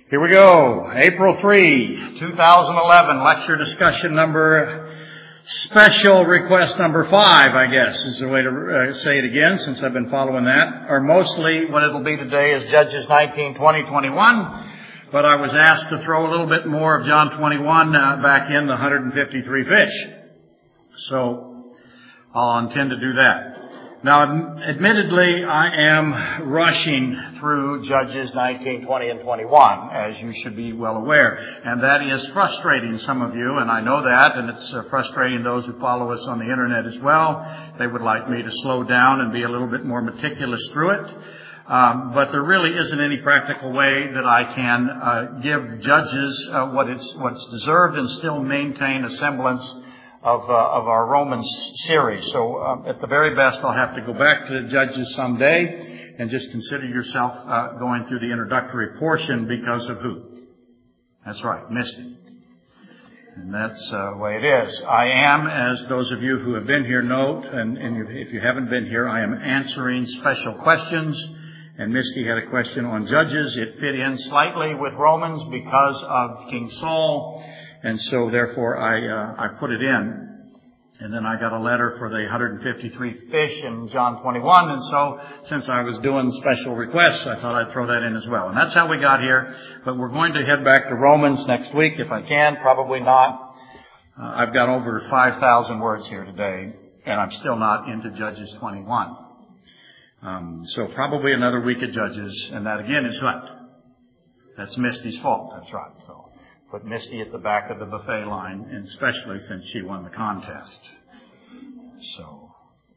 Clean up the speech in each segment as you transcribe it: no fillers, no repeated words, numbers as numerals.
Here we go. April 3, 2011, lecture discussion special request number 5, I guess, is the way to say it again, since I've been following that. Or mostly what it'll be today is Judges 19, 20, 21. But I was asked to throw a little bit more of John 21 back in the 153 fish. So I'll intend to do that. Now, admittedly, I am rushing through Judges 19, 20, and 21, as you should be well aware. And that is frustrating some of you, and I know that, and it's frustrating those who follow us on the Internet as well. They would like me to slow down and be a little bit more meticulous through it. But there really isn't any practical way that I can give Judges what's deserved and still maintain a semblance of our Romans series. So at the very best, I'll have to go back to Judges someday and just consider yourself going through the introductory portion because of who? That's right, Misty. And that's the way it is. I am, as those of you who have been here note, and if you haven't been here, I am answering special questions. And Misty had a question on Judges. It fit in slightly with Romans because of King Saul. And so, therefore, I put it in. And then I got a letter for the 153 fish in John 21. And so, since I was doing special requests, I thought I'd throw that in as well. And that's how we got here. But we're going to head back to Romans next week, if I can. Probably not. I've got over 5,000 words here today, and I'm still not into Judges 21. So probably another week of Judges. And that, again, is what? That's Misty's fault. That's right. So put Misty at the back of the buffet line, and especially since she won the contest. So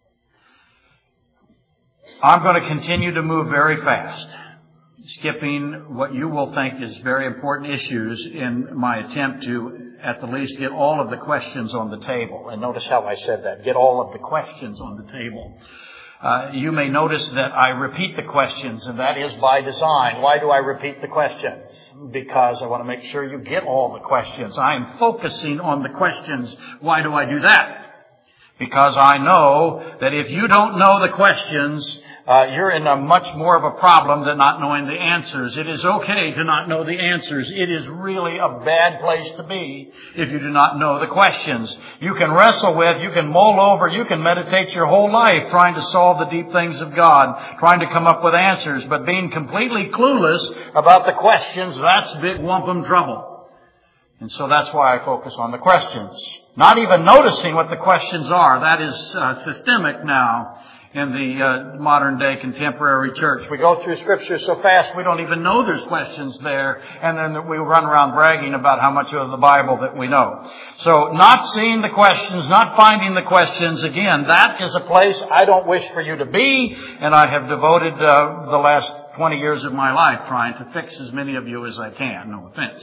I'm going to continue to move very fast, skipping what you will think is very important issues in my attempt to at the least get all of the questions on the table. And notice how I said that. Get all of the questions on the table. You may notice that I repeat the questions, and that is by design. Why do I repeat the questions? Because I want to make sure you get all the questions. I am focusing on the questions. Why do I do that? Because I know that if you don't know the questions, you're in a much more of a problem than not knowing the answers. It is okay to not know the answers. It is really a bad place to be if you do not know the questions. You can wrestle with, you can mull over, you can meditate your whole life trying to solve the deep things of God, trying to come up with answers, but being completely clueless about the questions, that's big wampum trouble. And so that's why I focus on the questions. Not even noticing what the questions are. That is systemic now in the modern day contemporary church. We go through Scripture so fast we don't even know there's questions there, and then we run around bragging about how much of the Bible that we know. So not seeing the questions, not finding the questions, again, that is a place I don't wish for you to be, and I have devoted the last 20 years of my life trying to fix as many of you as I can. No offense.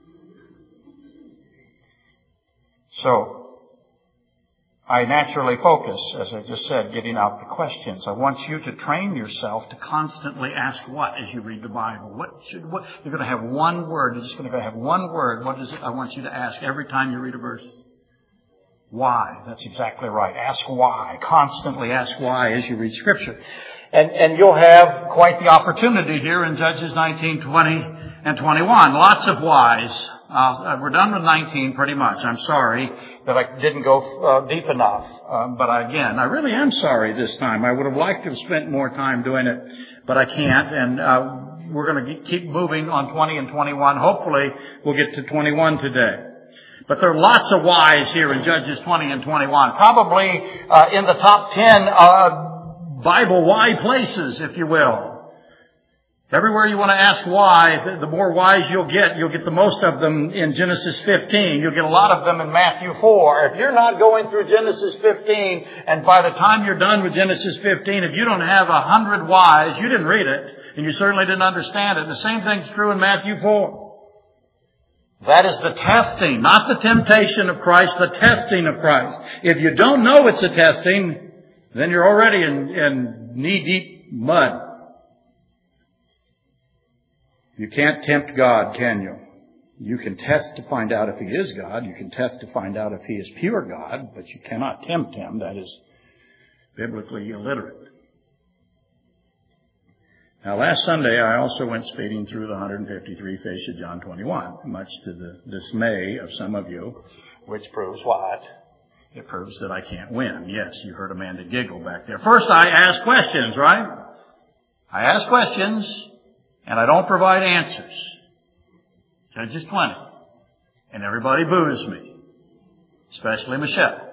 So I naturally focus, as I just said, getting out the questions. I want you to train yourself to constantly ask what as you read the Bible. You're going to have one word. You're just going to have one word. What is it I want you to ask every time you read a verse? Why? That's exactly right. Ask why. Constantly ask why as you read Scripture. And you'll have quite the opportunity here in Judges 19, 20, and 21. Lots of whys. We're done with 19 pretty much. I'm sorry that I didn't go deep enough. But again, I really am sorry this time. I would have liked to have spent more time doing it, but I can't. And we're going to keep moving on 20 and 21. Hopefully, we'll get to 21 today. But there are lots of whys here in Judges 20 and 21. Probably in the top 10 Bible why places, if you will. Everywhere you want to ask why, the more whys you'll get the most of them in Genesis 15. You'll get a lot of them in Matthew 4. If you're not going through Genesis 15, and by the time you're done with Genesis 15, if you don't have 100 whys, you didn't read it, and you certainly didn't understand it. The same thing's true in Matthew 4. That is the testing, not the temptation of Christ, the testing of Christ. If you don't know it's a testing, then you're already in knee-deep mud. You can't tempt God, can you? You can test to find out if He is God. You can test to find out if He is pure God, but you cannot tempt Him. That is biblically illiterate. Now, last Sunday, I also went speeding through the 153 fish of John 21, much to the dismay of some of you, which proves what? It proves that I can't win. Yes, you heard Amanda giggle back there. First, I ask questions, right? I ask questions, and I don't provide answers. Judges 20. And everybody boos me, especially Michelle.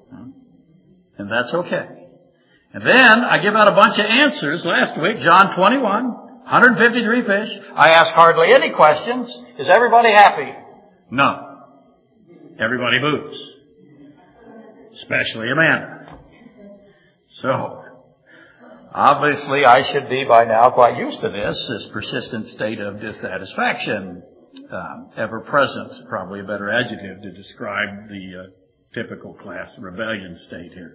And that's okay. And then I give out a bunch of answers last week, John 21, 153 fish. I ask hardly any questions. Is everybody happy? No. Everybody boos. Especially Amanda. So, obviously I should be by now quite used to this persistent state of dissatisfaction. Ever present, probably a better adjective to describe the typical class rebellion state here.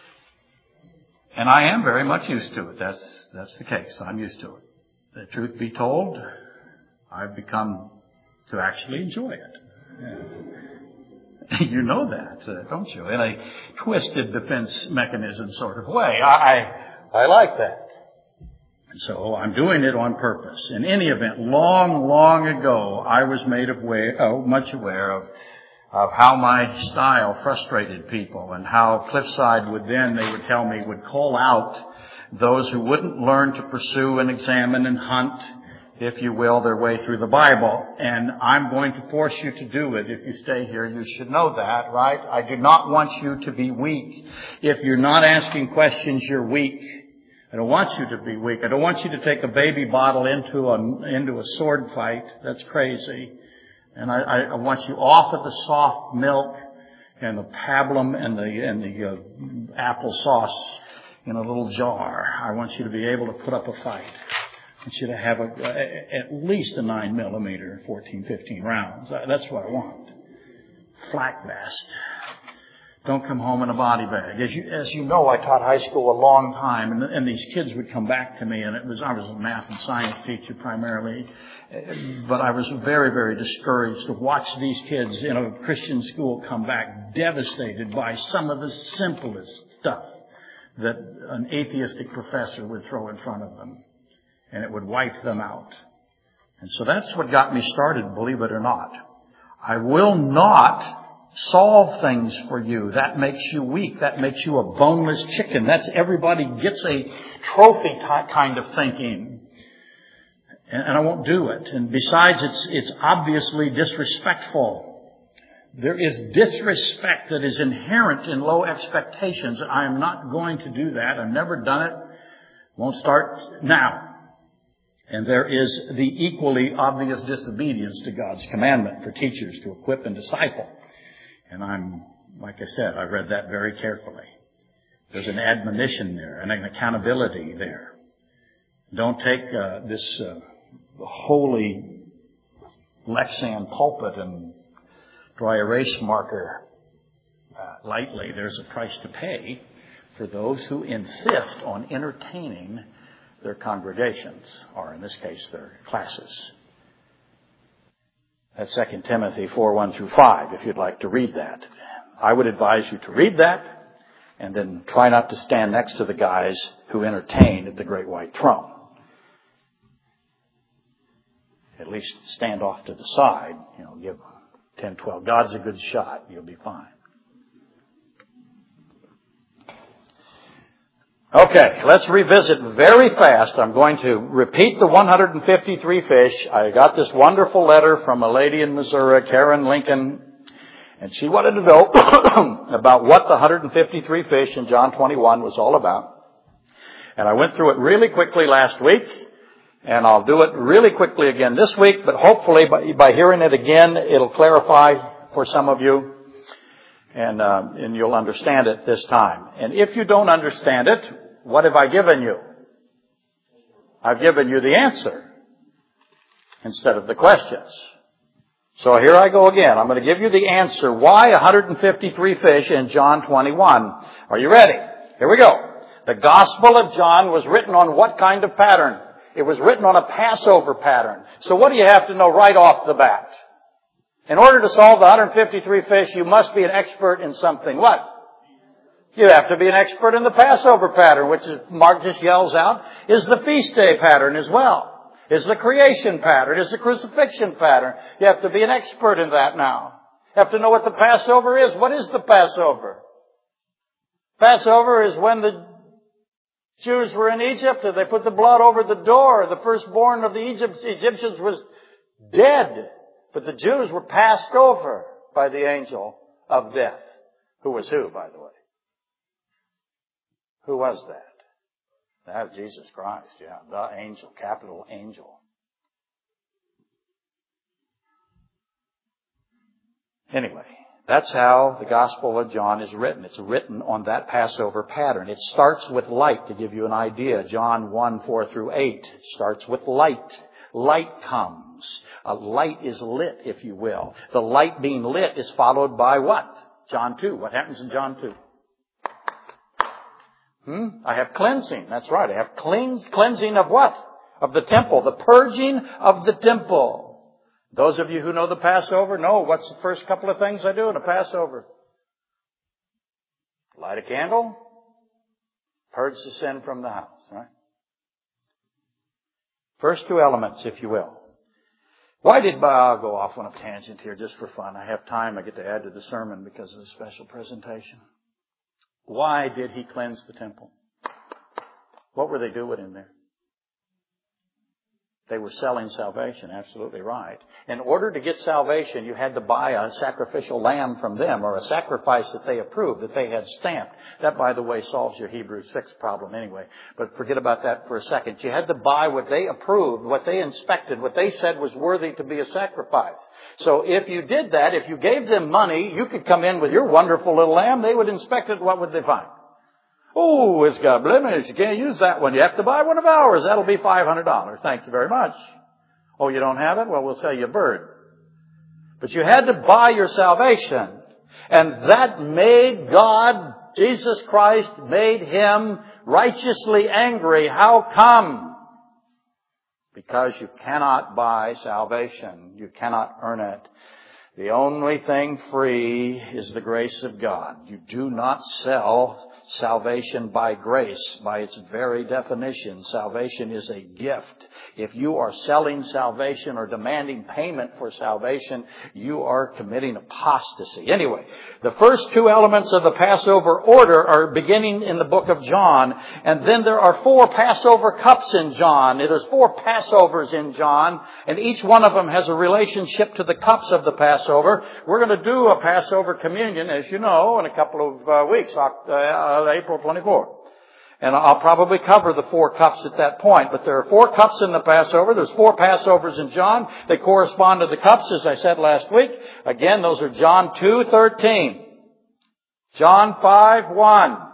And I am very much used to it. That's the case. I'm used to it. The truth be told, I've become to actually enjoy it. Yeah. You know that, don't you? In a twisted defense mechanism sort of way. I like that. So I'm doing it on purpose. In any event, long ago, I was made much aware of how my style frustrated people and how Cliffside they would tell me, would call out those who wouldn't learn to pursue and examine and hunt, if you will, their way through the Bible. And I'm going to force you to do it. If you stay here, you should know that, right? I do not want you to be weak. If you're not asking questions, you're weak. I don't want you to be weak. I don't want you to take a baby bottle into a sword fight. That's crazy. And I want you off of the soft milk and the pablum and the applesauce in a little jar. I want you to be able to put up a fight. I want you to have at least a 9mm, 14, 15 rounds. That's what I want. Flak vest. Don't come home in a body bag. As you know, I taught high school a long time, and these kids would come back to me, and I was a math and science teacher primarily, but I was very, very discouraged to watch these kids in a Christian school come back devastated by some of the simplest stuff that an atheistic professor would throw in front of them, and it would wipe them out. And so that's what got me started, believe it or not. I will not solve things for you. That makes you weak. That makes you a boneless chicken. That's everybody gets a trophy kind of thinking. And I won't do it. And besides, it's obviously disrespectful. There is disrespect that is inherent in low expectations. I am not going to do that. I've never done it. Won't start now. And there is the equally obvious disobedience to God's commandment for teachers to equip and disciple. And like I said, I read that very carefully. There's an admonition there and an accountability there. Don't take this holy Lexan pulpit and dry erase marker lightly. There's a price to pay for those who insist on entertaining their congregations, or in this case, their classes. That's 2 Timothy 4:1-5, if you'd like to read that. I would advise you to read that, and then try not to stand next to the guys who entertain at the Great White Throne. At least stand off to the side, give 10, 12. God's a good shot. You'll be fine. Okay, let's revisit very fast. I'm going to repeat the 153 fish. I got this wonderful letter from a lady in Missouri, Karen Lincoln, and she wanted to know about what the 153 fish in John 21 was all about. And I went through it really quickly last week, and I'll do it really quickly again this week, but hopefully by hearing it again, it'll clarify for some of you. And you'll understand it this time. And if you don't understand it, what have I given you? I've given you the answer instead of the questions. So here I go again. I'm going to give you the answer. Why 153 fish in John 21? Are you ready? Here we go. The Gospel of John was written on what kind of pattern? It was written on a Passover pattern. So what do you have to know right off the bat? In order to solve the 153 fish, you must be an expert in something. What? You have to be an expert in the Passover pattern, which is, Mark just yells out, is the feast day pattern as well. Is the creation pattern, is the crucifixion pattern. You have to be an expert in that now. You have to know what the Passover is. What is the Passover? Passover is when the Jews were in Egypt and they put the blood over the door. The firstborn of the Egyptians was dead. But the Jews were passed over by the angel of death. Who was who, by the way? Who was that? That was Jesus Christ, yeah. The angel, capital angel. Anyway, that's how the Gospel of John is written. It's written on that Passover pattern. It starts with light, to give you an idea. John 1:4-8 starts with light. Light comes. A light is lit, if you will. The light being lit is followed by what? John 2. What happens in John 2? I have cleansing. That's right. I have cleansing of what? Of the temple. The purging of the temple. Those of you who know the Passover know what's the first couple of things I do in a Passover. Light a candle. Purge the sin from the house. Right? First two elements, if you will. Why did I'll go off on a tangent here just for fun. I have time. I get to add to the sermon because of the special presentation. Why did he cleanse the temple? What were they doing in there? They were selling salvation, absolutely right. In order to get salvation, you had to buy a sacrificial lamb from them, or a sacrifice that they approved, that they had stamped. That, by the way, solves your Hebrews 6 problem anyway. But forget about that for a second. You had to buy what they approved, what they inspected, what they said was worthy to be a sacrifice. So if you did that, if you gave them money, you could come in with your wonderful little lamb. They would inspect it. What would they find? Oh, it's got blemish. You can't use that one. You have to buy one of ours. That'll be $500. Thank you very much. Oh, you don't have it? Well, we'll sell you a bird. But you had to buy your salvation. And that made God, Jesus Christ, made him righteously angry. How come? Because you cannot buy salvation. You cannot earn it. The only thing free is the grace of God. You do not sell salvation by grace. By its very definition, salvation is a gift. If you are selling salvation or demanding payment for salvation, you are committing apostasy. Anyway, the first two elements of the Passover order are beginning in the book of John. And then there are 4 Passover cups in John. There's 4 Passovers in John. And each one of them has a relationship to the cups of the Passover. We're going to do a Passover communion, as you know, in a couple of weeks, April 24th. And I'll probably cover the 4 cups at that point. But there are 4 cups in the Passover. There's 4 Passovers in John. They correspond to the cups, as I said last week. Again, those are John 2:13. John 5:1.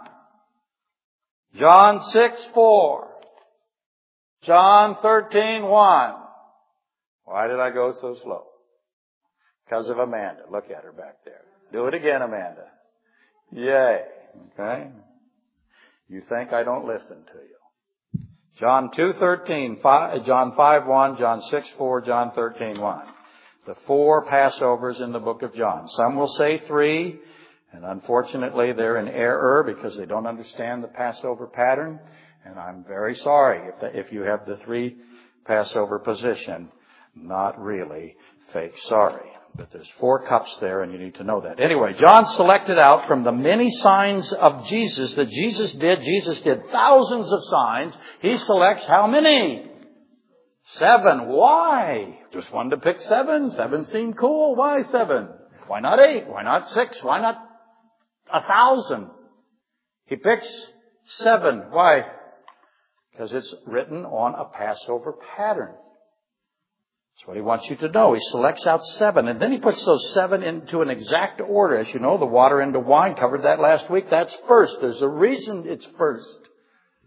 John 6:4. John 13:1. Why did I go so slow? Because of Amanda. Look at her back there. Do it again, Amanda. Yay. Okay. You think I don't listen to you. John 2:13, John 5:1, John 6:4, John 13:1. The 4 Passovers in the book of John. Some will say 3, and unfortunately they're in error because they don't understand the Passover pattern. And I'm very sorry if you have the 3 Passover position. Not really fake sorry. But there's 4 cups there, and you need to know that. Anyway, John selected out from the many signs of Jesus that Jesus did. Jesus did thousands of signs. He selects how many? 7. Why? Just wanted to pick 7. 7 seemed cool. Why 7? Why not 8? Why not 6? Why not 1,000? He picks 7. Why? Because it's written on a Passover pattern. That's what he wants you to know. He selects out 7, and then he puts those 7 into an exact order. As you know, the water into wine, covered that last week. That's first. There's a reason it's first.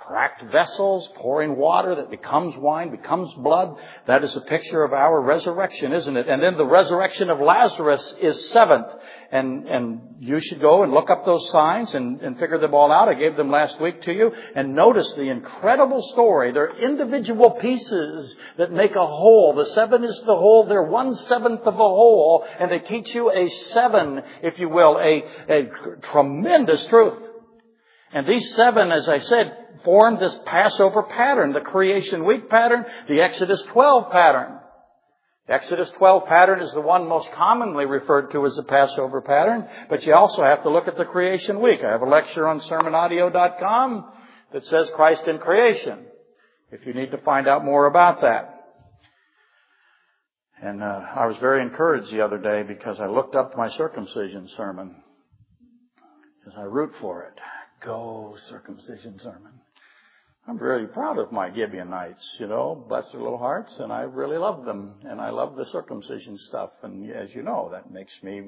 cracked vessels, pouring water that becomes wine, becomes blood. That is a picture of our resurrection, isn't it? And then the resurrection of Lazarus is seventh. And you should go and look up those signs and figure them all out. I gave them last week to you. And notice the incredible story. They're individual pieces that make a whole. The seven is the whole. They're 1/7 of a whole. And they teach you a seven, if you will, a tremendous truth. And these seven, as I said, formed this Passover pattern, the Creation Week pattern, the Exodus 12 pattern. The Exodus 12 pattern is the one most commonly referred to as the Passover pattern, but you also have to look at the Creation Week. I have a lecture on sermonaudio.com that says Christ in Creation, if you need to find out more about that. And I was very encouraged the other day because I looked up my circumcision sermon, because I root for it. Go circumcision sermon. I'm really proud of my Gibeonites, bless their little hearts, and I really love them, and I love the circumcision stuff, and as you know, that makes me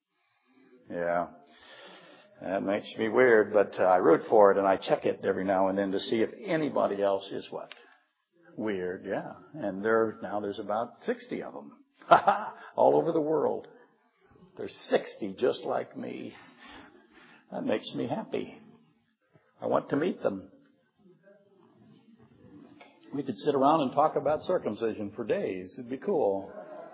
weird, but I root for it, and I check it every now and then to see if anybody else is what? Weird, yeah. And there's about 60 of them, all over the world. There's 60 just like me. That makes me happy. I want to meet them. We could sit around and talk about circumcision for days. It'd be cool.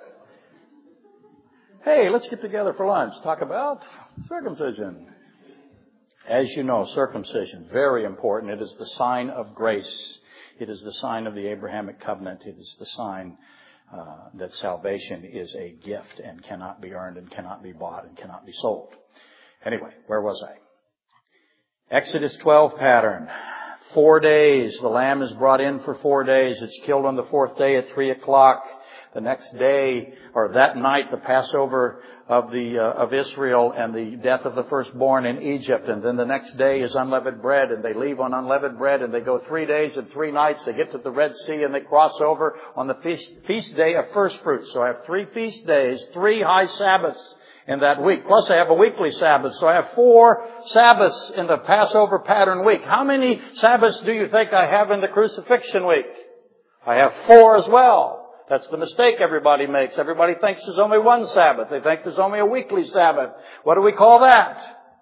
Hey, let's get together for lunch. Talk about circumcision. As you know, circumcision, very important. It is the sign of grace. It is the sign of the Abrahamic covenant. It is the sign that salvation is a gift and cannot be earned and cannot be bought and cannot be sold. Anyway, where was I? Exodus 12 pattern. 4 days. The lamb is brought in for 4 days. It's killed on the fourth day at 3:00. The next day, or that night, the Passover of Israel and the death of the firstborn in Egypt. And then the next day is unleavened bread, and they leave on unleavened bread, and they go 3 days and 3 nights. They get to the Red Sea, and they cross over on the feast day of first fruits. So I have 3 feast days, 3 high Sabbaths in that week. Plus I have a weekly Sabbath. So I have 4 Sabbaths in the Passover pattern week. How many Sabbaths do you think I have in the crucifixion week? I have 4 as well. That's the mistake everybody makes. Everybody thinks there's only 1 Sabbath. They think there's only a weekly Sabbath. What do we call that?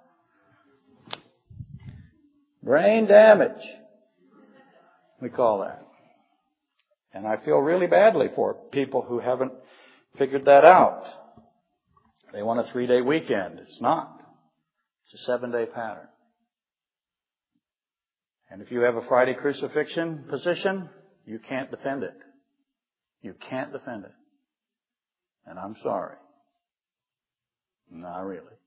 Brain damage. We call that. And I feel really badly for people who haven't figured that out. They want a 3-day weekend. It's not. It's a 7-day pattern. And if you have a Friday crucifixion position, you can't defend it. You can't defend it. And I'm sorry. Not really.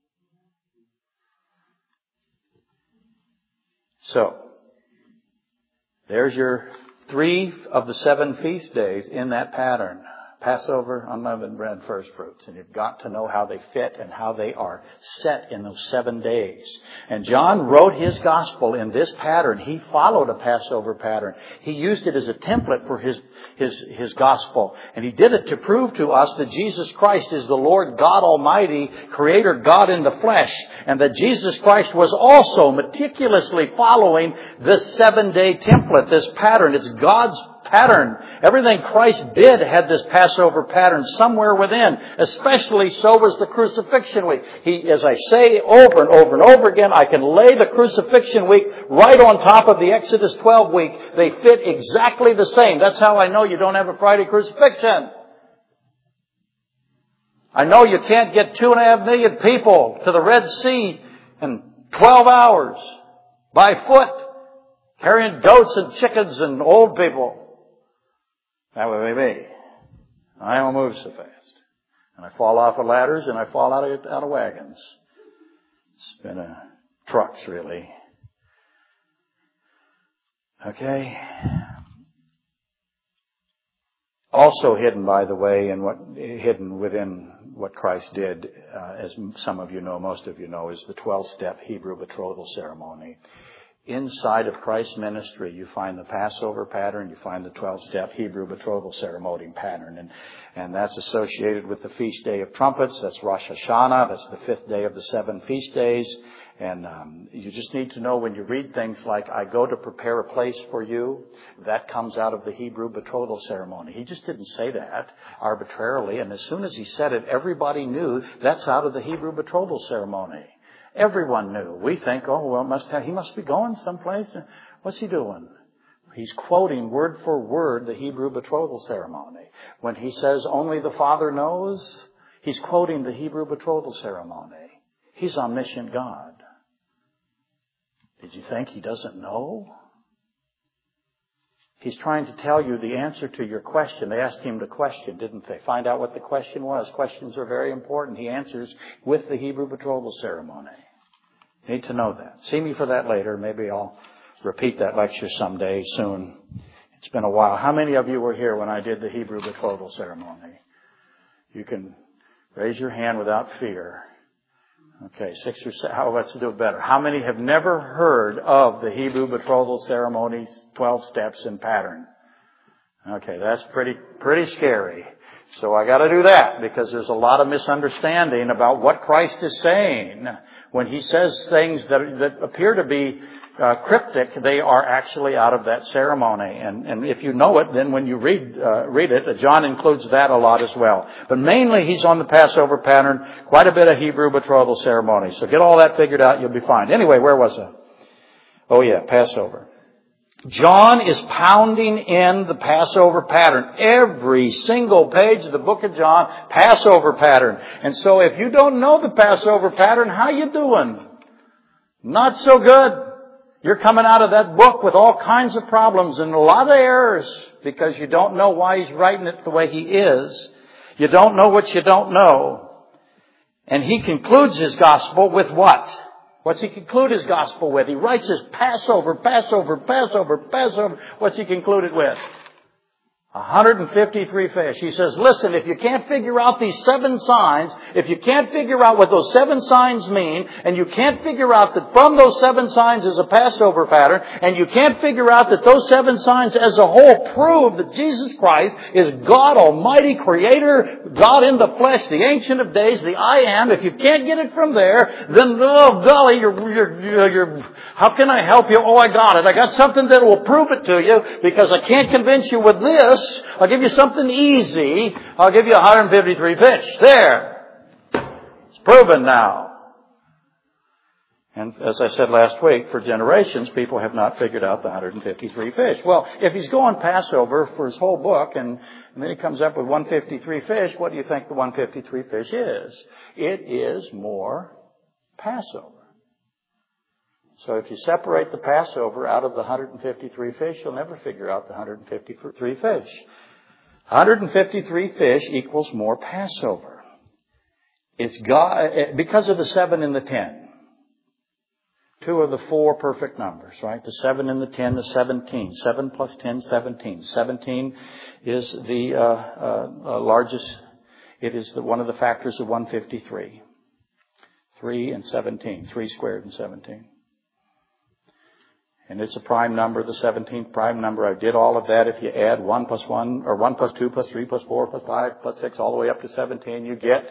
So, there's your 3 of the 7 feast days in that pattern. Passover, unleavened bread, first fruits. And you've got to know how they fit and how they are set in those 7 days. And John wrote his gospel in this pattern. He followed a Passover pattern. He used it as a template for his gospel. And he did it to prove to us that Jesus Christ is the Lord God Almighty, Creator God in the flesh. And that Jesus Christ was also meticulously following this 7-day template, this pattern. It's God's pattern. Everything Christ did had this Passover pattern somewhere within. Especially so was the crucifixion week. As I say over and over and over again, I can lay the crucifixion week right on top of the Exodus 12 week. They fit exactly the same. That's how I know you don't have a Friday crucifixion. I know you can't get 2.5 million people to the Red Sea in 12 hours by foot, carrying goats and chickens and old people. That would be me. I don't move so fast. And I fall off of ladders and I fall out of wagons. It's been trucks, really. Okay. Also hidden, by the way, hidden within what Christ did, as some of you know, most of you know, is the 12-step Hebrew betrothal ceremony. Inside of Christ's ministry, you find the Passover pattern, you find the 12-step Hebrew betrothal ceremony pattern, and that's associated with the Feast Day of Trumpets. That's Rosh Hashanah. That's the 5th day of the 7 feast days. And you just need to know when you read things like, I go to prepare a place for you, that comes out of the Hebrew betrothal ceremony. He just didn't say that arbitrarily. And as soon as he said it, everybody knew that's out of the Hebrew betrothal ceremony. Everyone knew. We think, oh, well, he must be going someplace. What's he doing? He's quoting word for word the Hebrew betrothal ceremony. When he says only the Father knows, he's quoting the Hebrew betrothal ceremony. He's omniscient God. Did you think he doesn't know? He's trying to tell you the answer to your question. They asked him the question, didn't they? Find out what the question was. Questions are very important. He answers with the Hebrew betrothal ceremony. You need to know that. See me for that later. Maybe I'll repeat that lecture someday soon. It's been a while. How many of you were here when I did the Hebrew betrothal ceremony? You can raise your hand without fear. Okay, 6 or 7. Let's do it better. How many have never heard of the Hebrew betrothal ceremony, 12 steps and pattern? Okay, that's pretty scary. So I got to do that because there's a lot of misunderstanding about what Christ is saying. When he says things that appear to be cryptic, they are actually out of that ceremony. And if you know it, then when you read it, John includes that a lot as well. But mainly he's on the Passover pattern, quite a bit of Hebrew betrothal ceremony. So get all that figured out, you'll be fine. Anyway, where was I? Oh yeah, Passover. John is pounding in the Passover pattern. Every single page of the book of John, Passover pattern. And so if you don't know the Passover pattern, how you doing? Not so good. You're coming out of that book with all kinds of problems and a lot of errors because you don't know why he's writing it the way he is. You don't know what you don't know. And he concludes his gospel with what? What's he conclude his gospel with? He writes his Passover, Passover, Passover, Passover. What's he concluded with? 153 fish. He says, listen, if you can't figure out these 7 signs, if you can't figure out what those 7 signs mean, and you can't figure out that from those 7 signs is a Passover pattern, and you can't figure out that those 7 signs as a whole prove that Jesus Christ is God Almighty, Creator, God in the flesh, the Ancient of Days, the I Am, if you can't get it from there, then, oh golly, you're how can I help you? Oh, I got it. I got something that will prove it to you because I can't convince you with this. I'll give you something easy. I'll give you 153 fish. There. It's proven now. And as I said last week, for generations, people have not figured out the 153 fish. Well, if he's going Passover for his whole book and then he comes up with 153 fish, what do you think the 153 fish is? It is more Passover. So if you separate the Passover out of the 153 fish, you'll never figure out the 153 fish. 153 fish equals more Passover. It's God, because of the 7 and the 10. 2 of the 4 perfect numbers, right? The 7 and the 10, the 17. 7 plus 10, 17. 17 is the largest. It is one of the factors of 153. 3 and 17. 3 squared and 17. And it's a prime number, the 17th prime number. I did all of that. If you add 1 plus 1, or 1 plus 2 plus 3 plus 4 plus 5 plus 6, all the way up to 17, you get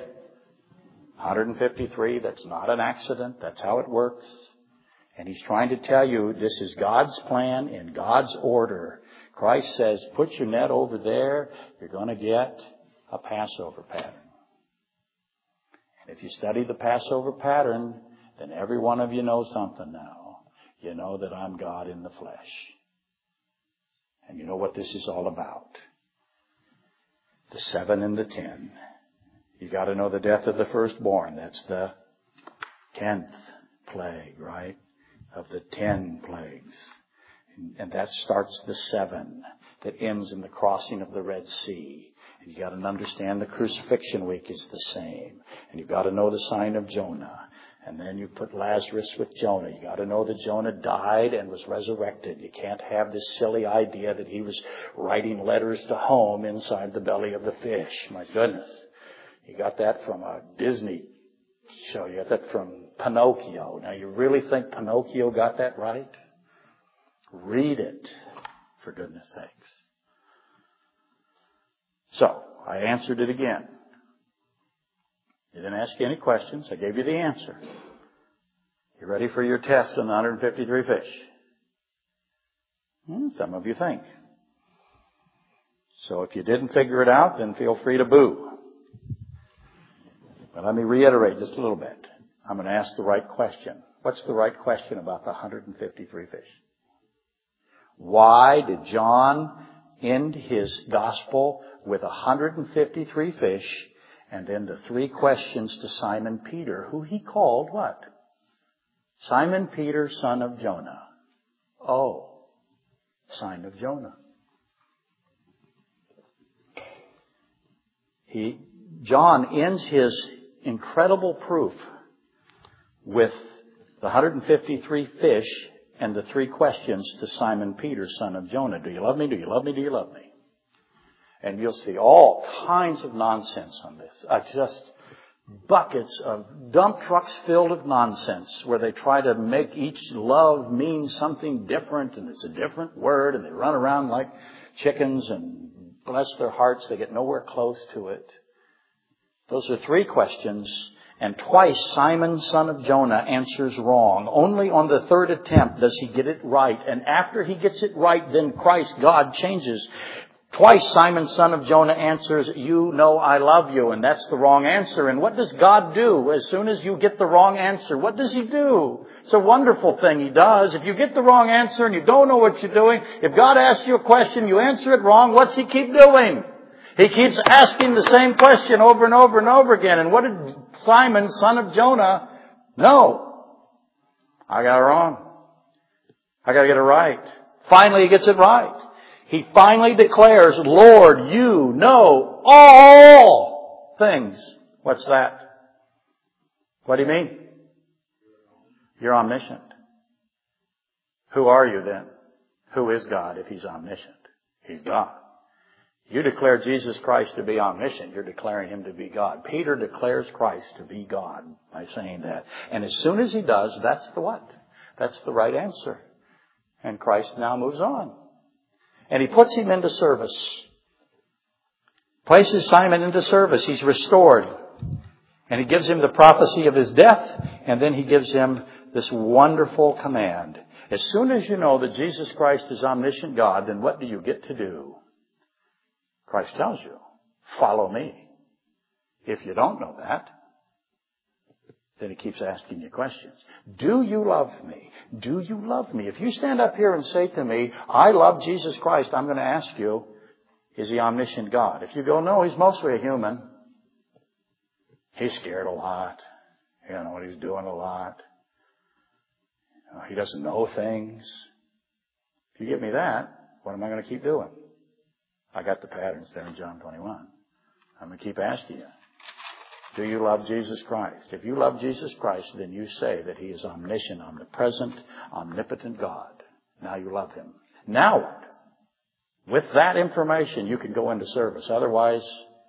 153. That's not an accident. That's how it works. And he's trying to tell you this is God's plan in God's order. Christ says, put your net over there. You're going to get a Passover pattern. And if you study the Passover pattern, then every one of you knows something now. You know that I'm God in the flesh. And you know what this is all about. The 7 and the 10. You got to know the death of the firstborn. That's the 10th plague, right? Of the 10 plagues. And that starts the 7 that ends in the crossing of the Red Sea. And you got to understand the crucifixion week is the same. And you've got to know the sign of Jonah. And then you put Lazarus with Jonah. You got to know that Jonah died and was resurrected. You can't have this silly idea that he was writing letters to home inside the belly of the fish. My goodness. You got that from a Disney show. You got that from Pinocchio. Now you really think Pinocchio got that right? Read it, for goodness sakes. So, I answered it again. I didn't ask you any questions. I gave you the answer. You ready for your test on the 153 fish? Some of you think. So if you didn't figure it out, then feel free to boo. But let me reiterate just a little bit. I'm going to ask the right question. What's the right question about the 153 fish? Why did John end his gospel with 153 fish and then the 3 questions to Simon Peter, who he called what? Simon Peter, son of Jonah. Oh, son of Jonah. John ends his incredible proof with the 153 fish and the 3 questions to Simon Peter, son of Jonah. Do you love me? Do you love me? Do you love me? And you'll see all kinds of nonsense on this. Just buckets of dump trucks filled with nonsense where they try to make each love mean something different, and it's a different word, and they run around like chickens and bless their hearts. They get nowhere close to it. Those are 3 questions. And twice Simon, son of Jonah, answers wrong. Only on the 3rd attempt does he get it right. And after he gets it right, then Christ, God, changes. Twice Simon, son of Jonah, answers, you know I love you. And that's the wrong answer. And what does God do as soon as you get the wrong answer? What does He do? It's a wonderful thing He does. If you get the wrong answer and you don't know what you're doing, if God asks you a question, you answer it wrong, what's He keep doing? He keeps asking the same question over and over and over again. And what did Simon, son of Jonah, know? I got it wrong. I got to get it right. Finally, he gets it right. He finally declares, Lord, you know all things. What's that? What do you mean? You're omniscient. Who are you then? Who is God if He's omniscient? He's God. You declare Jesus Christ to be omniscient. You're declaring Him to be God. Peter declares Christ to be God by saying that. And as soon as he does, that's the what? That's the right answer. And Christ now moves on. And He puts him into service. Places Simon into service. He's restored. And He gives him the prophecy of his death. And then He gives him this wonderful command. As soon as you know that Jesus Christ is omniscient God, then what do you get to do? Christ tells you, follow me. If you don't know that, then He keeps asking you questions. Do you love me? Do you love me? If you stand up here and say to me, I love Jesus Christ, I'm going to ask you, is He omniscient God? If you go, no, He's mostly a human. He's scared a lot. You know what He's doing a lot. He doesn't know things. If you give me that, what am I going to keep doing? I got the patterns there in John 21. I'm going to keep asking you. Do you love Jesus Christ? If you love Jesus Christ, then you say that He is omniscient, omnipresent, omnipotent God. Now you love Him. Now what? With that information, you can go into service. Otherwise,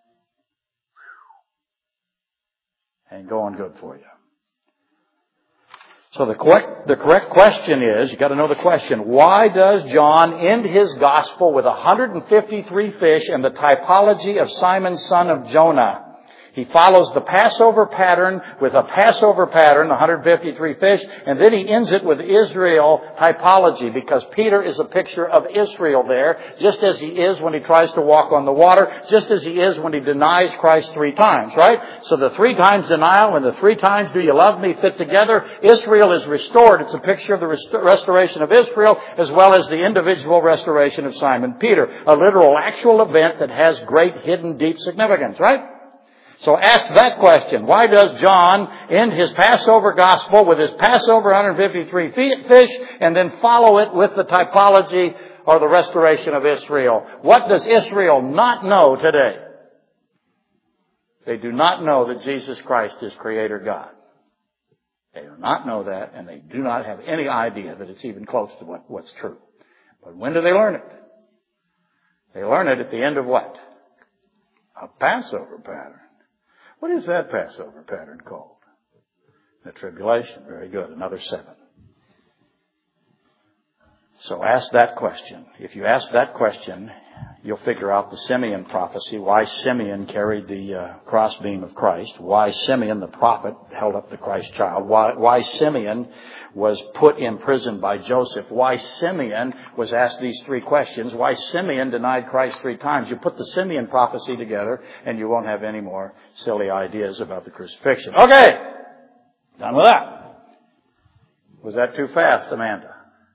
ain't going good for you. So the correct question is, you got to know the question, why does John end his gospel with 153 fish and the typology of Simon, son of Jonah? He follows the Passover pattern with a Passover pattern, 153 fish, and then he ends it with Israel typology, because Peter is a picture of Israel there, just as he is when he tries to walk on the water, just as he is when he denies Christ 3 times, right? So the 3 times denial and the 3 times do you love me fit together. Israel is restored. It's a picture of the restoration of Israel as well as the individual restoration of Simon Peter. A literal, actual event that has great hidden, deep significance, right? So ask that question. Why does John end his Passover gospel with his Passover 153 fish and then follow it with the typology or the restoration of Israel? What does Israel not know today? They do not know that Jesus Christ is Creator God. They do not know that, and they do not have any idea that it's even close to what's true. But when do they learn it? They learn it at the end of what? A Passover pattern. What is that Passover pattern called? The tribulation. Very good. Another 7. So ask that question. If you ask that question, you'll figure out the Simeon prophecy, why Simeon carried the crossbeam of Christ, why Simeon the prophet held up the Christ child, why Simeon was put in prison by Joseph, why Simeon was asked these three questions, why Simeon denied Christ 3 times. You put the Simeon prophecy together and you won't have any more silly ideas about the crucifixion. Okay, done with that. Was that too fast, Amanda?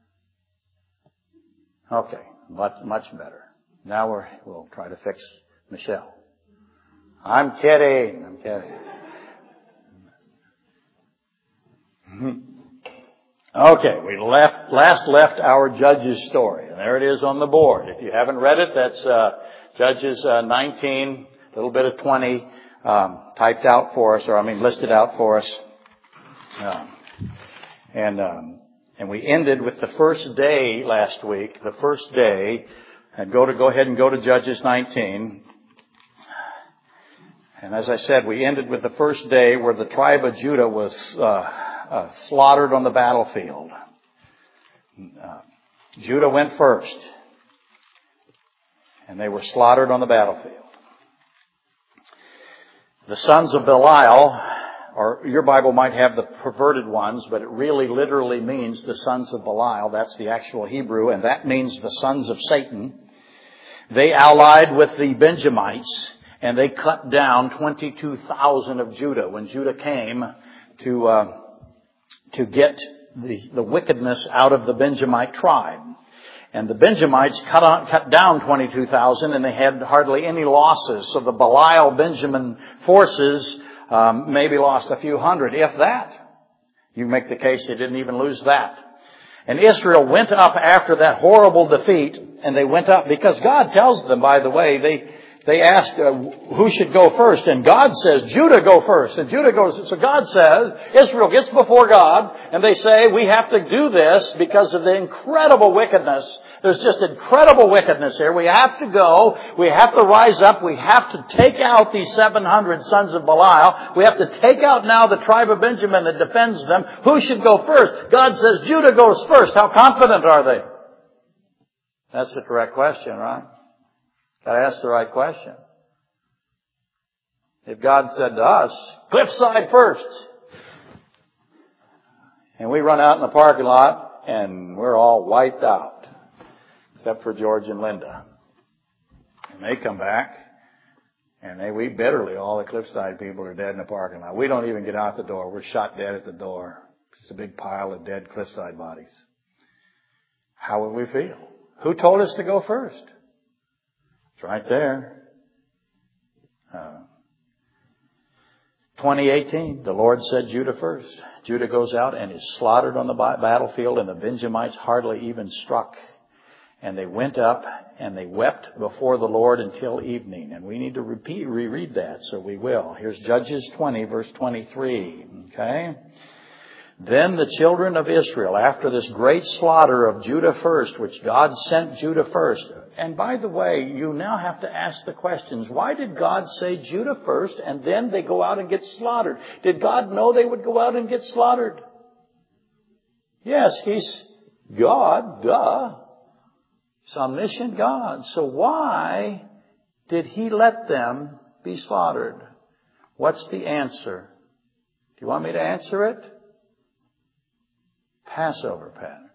Okay, much better. Now we'll try to fix Michelle. I'm kidding. Okay, we last left our Judges story, and there it is on the board. If you haven't read it, that's Judges 19, a little bit of 20, typed out for us, listed out for us. And we ended with the first day last week, and go ahead and go to Judges 19. And as I said, we ended with the first day where the tribe of Judah was slaughtered on the battlefield. Judah went first, and they were slaughtered on the battlefield. The sons of Belial, or your Bible might have the perverted ones, but it really literally means the sons of Belial. That's the actual Hebrew, and that means the sons of Satan. They allied with the Benjamites, and they cut down 22,000 of Judah when Judah came to get the wickedness out of the Benjamite tribe. And the Benjamites cut down 22,000, and they had hardly any losses. So the Belial-Benjamin forces maybe lost a few hundred, if that. You make the case they didn't even lose that. And Israel went up after that horrible defeat, and they went up because God tells them, by the way, they asked who should go first, and God says, Judah go first. And Judah goes, so God says, Israel gets before God, and they say, we have to do this because of the incredible wickedness. There's just incredible wickedness here. We have to go. We have to rise up. We have to take out these 700 sons of Belial. We have to take out now the tribe of Benjamin that defends them. Who should go first? God says, Judah goes first. How confident are they? That's the correct question, right? Got to ask the right question. If God said to us, cliffside first, and we run out in the parking lot and we're all wiped out, except for George and Linda, and they come back and we bitterly, all the cliffside people are dead in the parking lot. We don't even get out the door. We're shot dead at the door. Just a big pile of dead cliffside bodies. How would we feel? Who told us to go first? It's right there. 2018, the Lord said Judah first. Judah goes out and is slaughtered on the battlefield, and the Benjamites hardly even struck. And they went up and they wept before the Lord until evening. And we need to reread that, so we will. Here's Judges 20, verse 23. Okay? Then the children of Israel, after this great slaughter of Judah first, which God sent Judah first. And by the way, you now have to ask the questions. Why did God say Judah first and then they go out and get slaughtered? Did God know they would go out and get slaughtered? Yes, He's God, duh. He's omniscient God. So why did He let them be slaughtered? What's the answer? Do you want me to answer it? Passover pattern.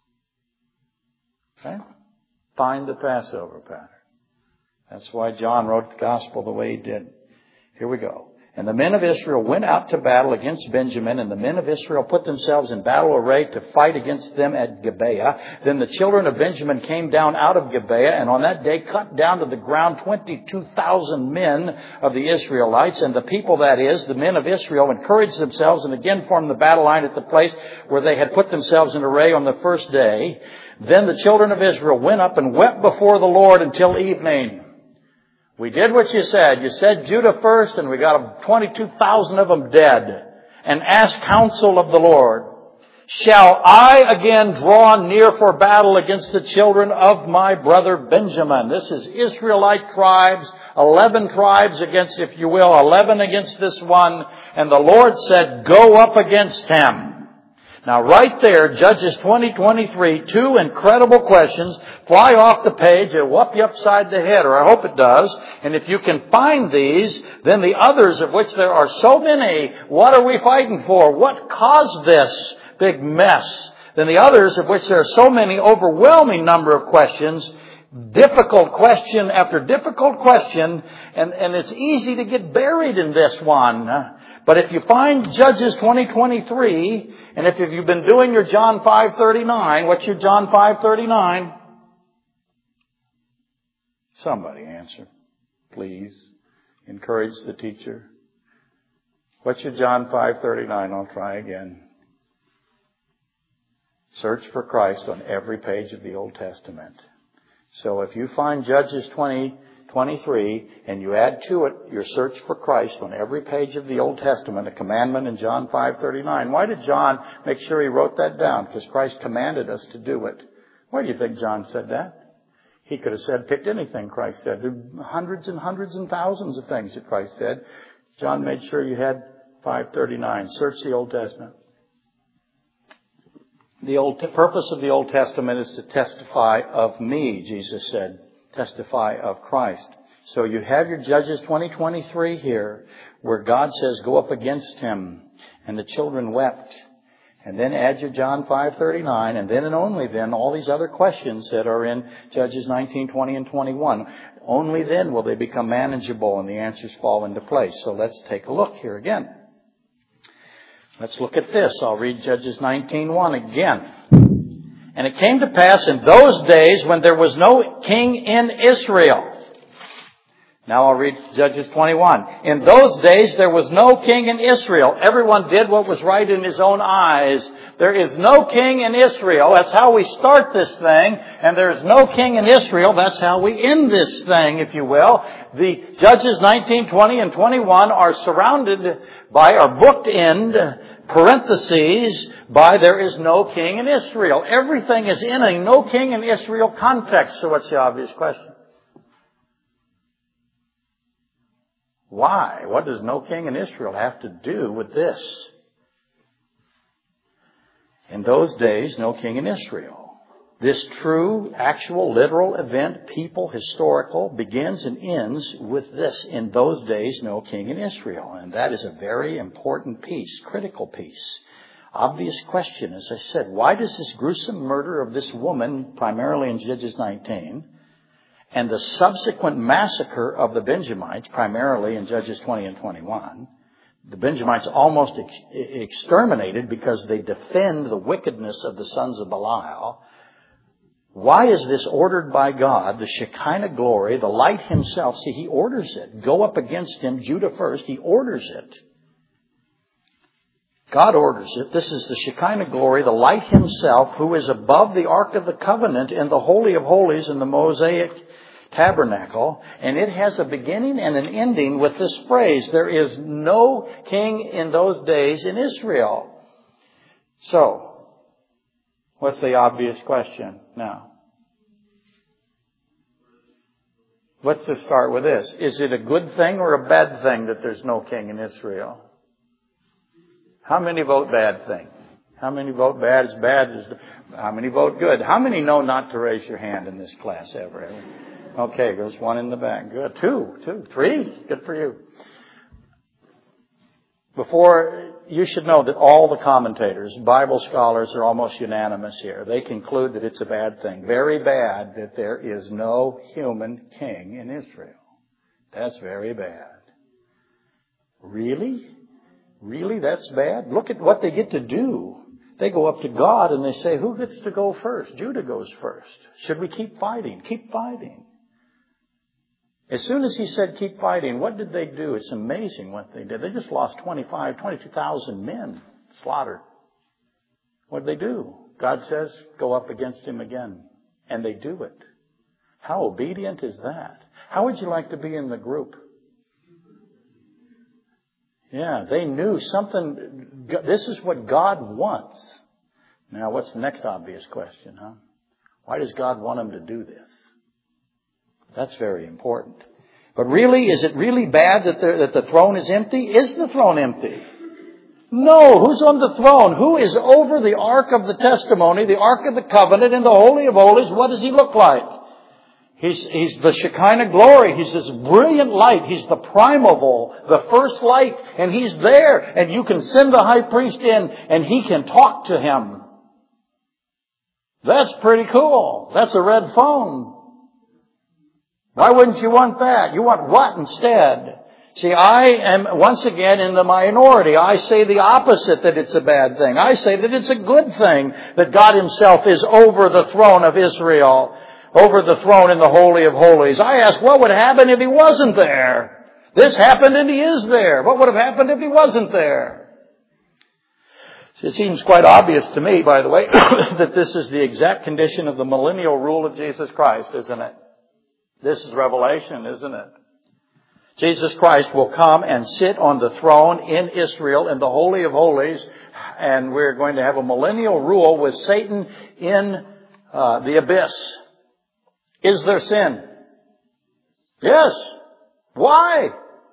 Okay? Find the Passover pattern. That's why John wrote the gospel the way he did. Here we go. And the men of Israel went out to battle against Benjamin, and the men of Israel put themselves in battle array to fight against them at Gibeah. Then the children of Benjamin came down out of Gibeah, and on that day cut down to the ground 22,000 men of the Israelites. And the people, that is, the men of Israel, encouraged themselves and again formed the battle line at the place where they had put themselves in array on the first day. Then the children of Israel went up and wept before the Lord until evening. We did what you said. You said Judah first, and we got 22,000 of them dead. And asked counsel of the Lord, shall I again draw near for battle against the children of my brother Benjamin? This is Israelite tribes, 11 tribes against, if you will, 11 against this one. And the Lord said, go up against him. Now right there, Judges 20:23, two incredible questions fly off the page and whoop you upside the head, or I hope it does. And if you can find these, then the others, of which there are so many, what are we fighting for? What caused this big mess? Then the others, of which there are so many, overwhelming number of questions, difficult question after difficult question, and it's easy to get buried in this one. But if you find Judges 20:23, and if you've been doing your John 5:39, what's your John 5:39? Somebody answer, please. Encourage the teacher. What's your John 5:39? I'll try again. Search for Christ on every page of the Old Testament. So if you find Judges 20:23 and you add to it your search for Christ on every page of the Old Testament, a commandment in John 5:39. Why did John make sure he wrote that down? Because Christ commanded us to do it. Why do you think John said that? He could have said, picked anything Christ said. There are hundreds and hundreds and thousands of things that Christ said. John made sure you had 5:39. Search the Old Testament. The purpose of the Old Testament is to testify of me, Jesus said. Testify of Christ. So you have your Judges 20:23 here, where God says, go up against him. And the children wept. And then add your John 5:39, and then and only then all these other questions that are in Judges 19, 20, and 21. Only then will they become manageable and the answers fall into place. So let's take a look here again. Let's look at this. I'll read Judges 19:1 again. And it came to pass in those days when there was no king in Israel. Now I'll read Judges 21. In those days there was no king in Israel. Everyone did what was right in his own eyes. There is no king in Israel. That's how we start this thing. And there is no king in Israel. That's how we end this thing, if you will. The Judges 19, 20, and 21 are surrounded by, or booked end, parentheses, by there is no king in Israel. Everything is in a no king in Israel context. So what's the obvious question? Why? What does no king in Israel have to do with this? In those days, no king in Israel. This true, actual, literal event, people, historical, begins and ends with this. In those days, no king in Israel. And that is a very important piece, critical piece. Obvious question, as I said, why does this gruesome murder of this woman, primarily in Judges 19, and the subsequent massacre of the Benjamites, primarily in Judges 20 and 21, the Benjamites almost exterminated because they defend the wickedness of the sons of Belial. Why is this ordered by God? The Shekinah glory, the light himself. See, he orders it. Go up against him, Judah first. He orders it. God orders it. This is the Shekinah glory, the light himself, who is above the Ark of the Covenant in the Holy of Holies in the Mosaic tabernacle. And it has a beginning and an ending with this phrase, there is no king in those days in Israel. So, what's the obvious question now? Let's just start with this. Is it a good thing or a bad thing that there's no king in Israel? How many vote bad thing? How many vote bad as how many vote good? How many know not to raise your hand in this class ever? Okay, there's one in the back. Good. Two, three. Good for you. You should know that all the commentators, Bible scholars, are almost unanimous here. They conclude that it's a bad thing. Very bad that there is no human king in Israel. That's very bad. Really? Really? That's bad? Look at what they get to do. They go up to God and they say, who gets to go first? Judah goes first. Should we keep fighting? Keep fighting. As soon as he said keep fighting, what did they do? It's amazing what they did. They just lost 22,000 men slaughtered. What did they do? God says, go up against him again. And they do it. How obedient is that? How would you like to be in the group? Yeah, they knew something. This is what God wants. Now, what's the next obvious question, huh? Why does God want them to do this? That's very important. But really, is it really bad that the throne is empty? Is the throne empty? No. Who's on the throne? Who is over the Ark of the Testimony, the Ark of the Covenant, in the Holy of Holies? What does He look like? He's the Shekinah glory. He's this brilliant light. He's the primeval, the first light. And He's there. And you can send the high priest in and he can talk to Him. That's pretty cool. That's a red phone. Why wouldn't you want that? You want what instead? See, I am once again in the minority. I say the opposite, that it's a bad thing. I say that it's a good thing that God Himself is over the throne of Israel, over the throne in the Holy of Holies. I ask, what would happen if He wasn't there? This happened and He is there. What would have happened if He wasn't there? It seems quite obvious to me, by the way, that this is the exact condition of the millennial rule of Jesus Christ, isn't it? This is Revelation, isn't it? Jesus Christ will come and sit on the throne in Israel in the Holy of Holies, and we're going to have a millennial rule with Satan in the abyss. Is there sin? Yes. Why?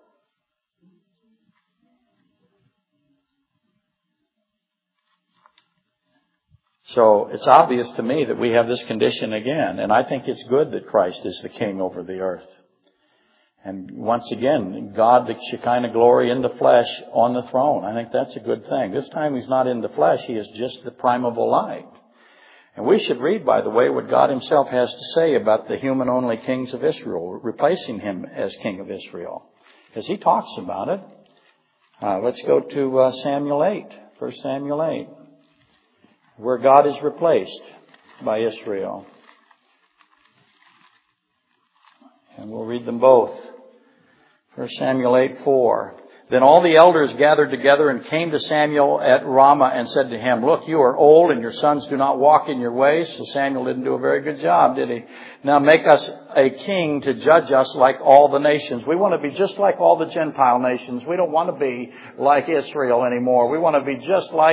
So it's obvious to me that we have this condition again, and I think it's good that Christ is the King over the earth. And once again, God, the Shekinah glory in the flesh on the throne. I think that's a good thing. This time He's not in the flesh. He is just the primeval light. And we should read, by the way, what God Himself has to say about the human-only kings of Israel, replacing Him as King of Israel. Because He talks about it. Let's go to Samuel 8, 1 Samuel 8, where God is replaced by Israel. And we'll read them both. 1 Samuel 8:4. Then all the elders gathered together and came to Samuel at Ramah and said to him, look, you are old and your sons do not walk in your ways. So Samuel didn't do a very good job, did he? Now make us a king to judge us like all the nations. We want to be just like all the Gentile nations. We don't want to be like Israel anymore. We want to be just like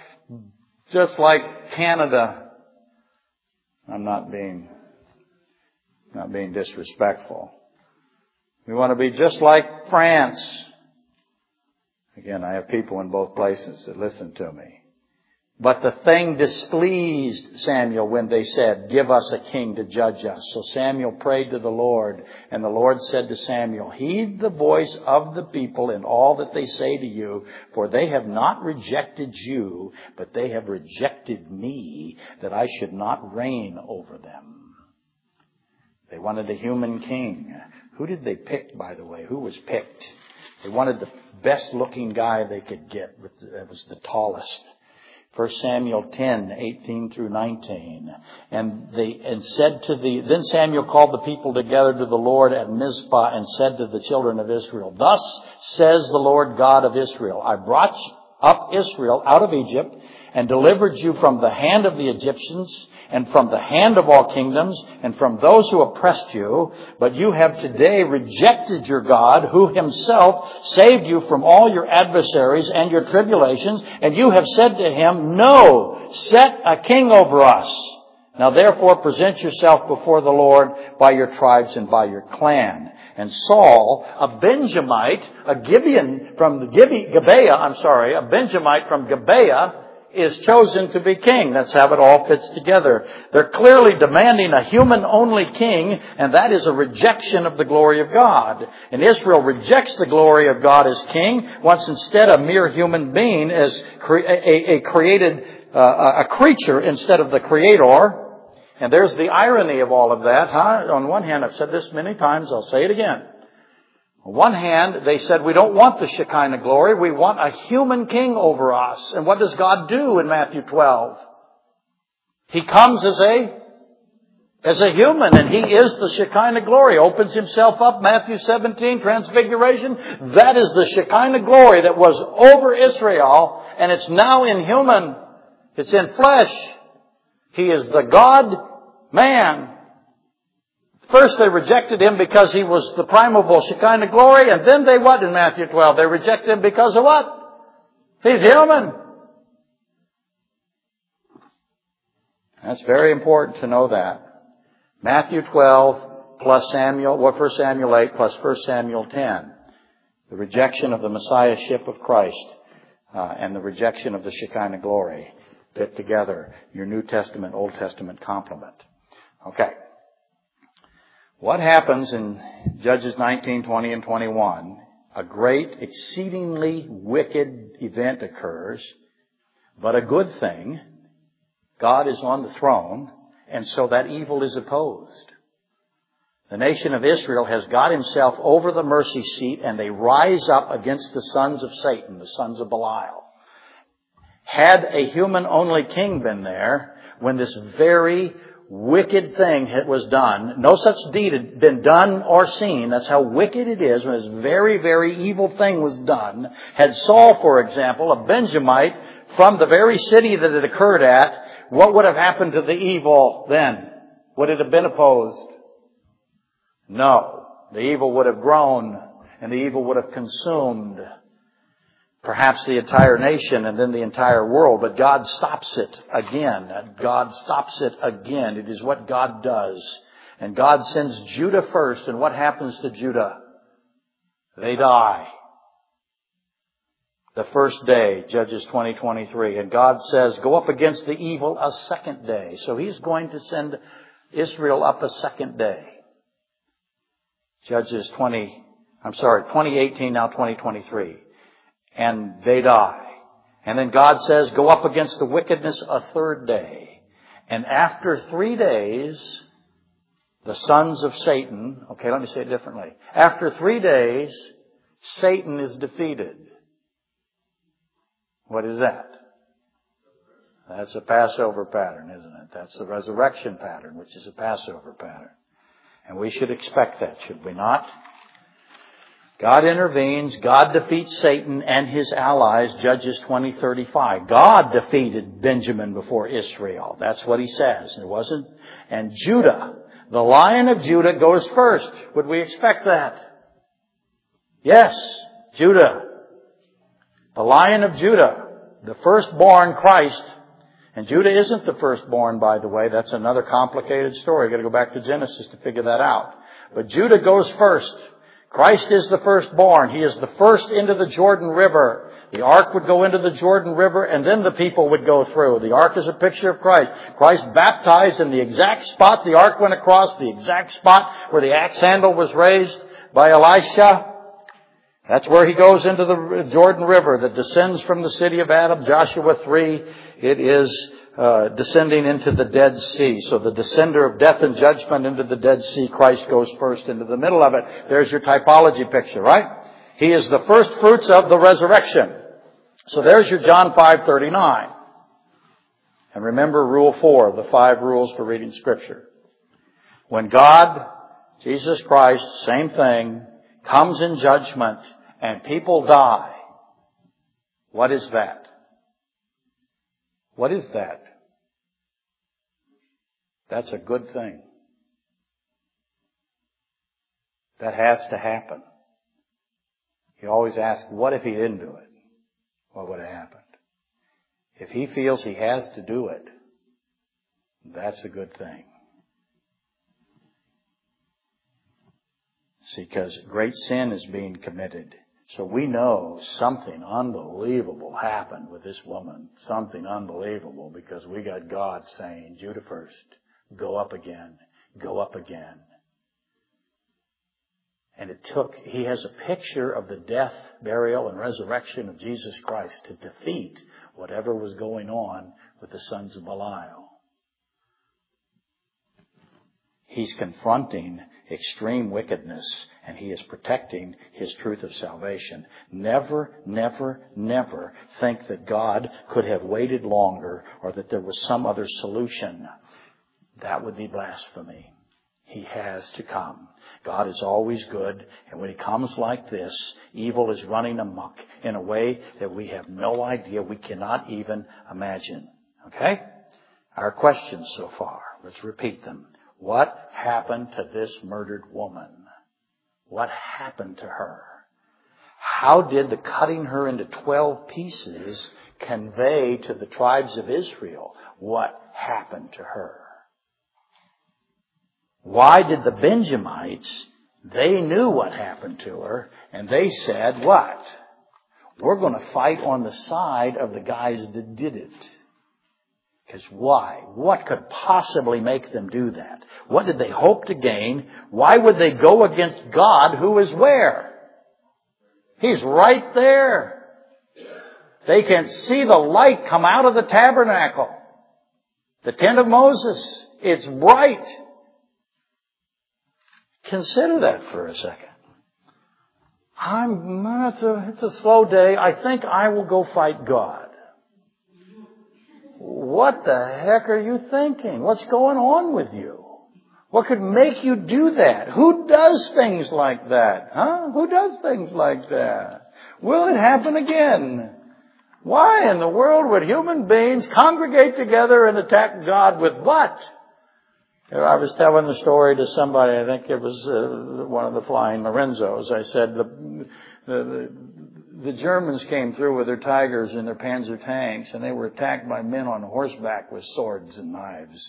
Canada. I'm not being disrespectful. We want to be just like France. Again, I have people in both places that listen to me. But the thing displeased Samuel when they said, give us a king to judge us. So Samuel prayed to the Lord, and the Lord said to Samuel, heed the voice of the people in all that they say to you, for they have not rejected you, but they have rejected me, that I should not reign over them. They wanted a human king. Who did they pick, by the way? Who was picked? They wanted the best-looking guy they could get. That was the tallest. 1 Samuel 10:18 through 19. Then Samuel called the people together to the Lord at Mizpah and said to the children of Israel, thus says the Lord God of Israel, I brought up Israel out of Egypt and delivered you from the hand of the Egyptians and from the hand of all kingdoms, and from those who oppressed you. But you have today rejected your God, who Himself saved you from all your adversaries and your tribulations, and you have said to Him, no, set a king over us. Now therefore present yourself before the Lord by your tribes and by your clan. And Saul, a Benjamite, a Benjamite from Gibeah, is chosen to be king. That's how it all fits together. They're clearly demanding a human-only king, and that is a rejection of the glory of God. And Israel rejects the glory of God as king, wants instead a mere human being as a creature instead of the creator. And there's the irony of all of that. On one hand, I've said this many times, I'll say it again. On one hand, they said, we don't want the Shekinah glory. We want a human king over us. And what does God do in Matthew 12? He comes as a human, and He is the Shekinah glory. Opens Himself up, Matthew 17, transfiguration. That is the Shekinah glory that was over Israel, and it's now in human. It's in flesh. He is the God-man. First, they rejected Him because He was the primeval Shekinah glory. And then they what in Matthew 12? They reject Him because of what? He's human. That's very important to know that. Matthew 12 plus 1 Samuel 8 plus 1 Samuel 10. The rejection of the Messiahship of Christ. and the rejection of the Shekinah glory fit together. Your New Testament, Old Testament complement. Okay. What happens in Judges 19, 20, and 21? A great, exceedingly wicked event occurs, but a good thing. God is on the throne, and so that evil is opposed. The nation of Israel has got himself over the mercy seat, and they rise up against the sons of Satan, the sons of Belial. Had a human-only king been there, when this very wicked thing was done, no such deed had been done or seen, that's how wicked it is, when this very, very evil thing was done, had Saul, for example, a Benjamite from the very city that it occurred at, what would have happened to the evil then? Would it have been opposed? No. The evil would have grown, and the evil would have consumed perhaps the entire nation and then the entire world. But God stops it again. God stops it again. It is what God does. And God sends Judah first. And what happens to Judah? They die. The first day, Judges 20:23. And God says, go up against the evil a second day. So He's going to send Israel up a second day. Judges 2018, now 2023. And they die. And then God says, go up against the wickedness a third day. And after 3 days, the sons of Satan, okay, let me say it differently. After 3 days, Satan is defeated. What is that? That's a Passover pattern, isn't it? That's the resurrection pattern, which is a Passover pattern. And we should expect that, should we not? God intervenes. God defeats Satan and his allies, Judges 20:35. God defeated Benjamin before Israel. That's what he says. It wasn't. And Judah, the Lion of Judah, goes first. Would we expect that? Yes, Judah. The Lion of Judah, the firstborn Christ. And Judah isn't the firstborn, by the way. That's another complicated story. You've got to go back to Genesis to figure that out. But Judah goes first. Christ is the firstborn. He is the first into the Jordan River. The ark would go into the Jordan River, and then the people would go through. The ark is a picture of Christ. Christ baptized in the exact spot the ark went across, the exact spot where the axe handle was raised by Elisha. That's where he goes into the Jordan River that descends from the city of Adam, Joshua 3. It is descending into the Dead Sea. So the descender of death and judgment into the Dead Sea, Christ goes first into the middle of it. There's your typology picture, right? He is the first fruits of the resurrection. So there's your John 5:39. And remember Rule 4 of the 5 rules for reading Scripture. When God, Jesus Christ, same thing, comes in judgment and people die, what is that? What is that? That's a good thing. That has to happen. You always ask, what if he didn't do it? What would have happened? If he feels he has to do it, that's a good thing. See, because great sin is being committed. So we know something unbelievable happened with this woman. Something unbelievable, because we got God saying, Judah first, go up again, go up again. And he has a picture of the death, burial, and resurrection of Jesus Christ to defeat whatever was going on with the sons of Belial. He's confronting extreme wickedness, and he is protecting his truth of salvation. Never, never, never think that God could have waited longer or that there was some other solution. That would be blasphemy. He has to come. God is always good, and when he comes like this, evil is running amok in a way that we have no idea, we cannot even imagine. Okay? Our questions so far, let's repeat them. What happened to this murdered woman? What happened to her? How did the cutting her into 12 pieces convey to the tribes of Israel what happened to her? Why did the Benjamites, they knew what happened to her, and they said what? We're going to fight on the side of the guys that did it. Because why? What could possibly make them do that? What did they hope to gain? Why would they go against God, who is where? He's right there. They can see the light come out of the tabernacle. The tent of Moses. It's bright. Consider that for a second. It's a slow day. I think I will go fight God. What the heck are you thinking? What's going on with you? What could make you do that? Who does things like that? Huh? Who does things like that? Will it happen again? Why in the world would human beings congregate together and attack God with what? I was telling the story to somebody, I think it was one of the Flying Lorenzos. I said the Germans came through with their Tigers and their Panzer tanks, and they were attacked by men on horseback with swords and knives.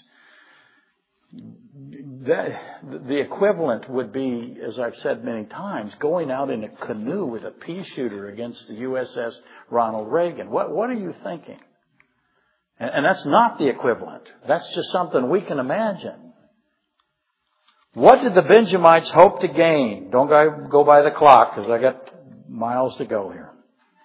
The equivalent would be, as I've said many times, going out in a canoe with a pea shooter against the USS Ronald Reagan. What are you thinking? And that's not the equivalent. That's just something we can imagine. What did the Benjamites hope to gain? Don't go by the clock because I got miles to go here.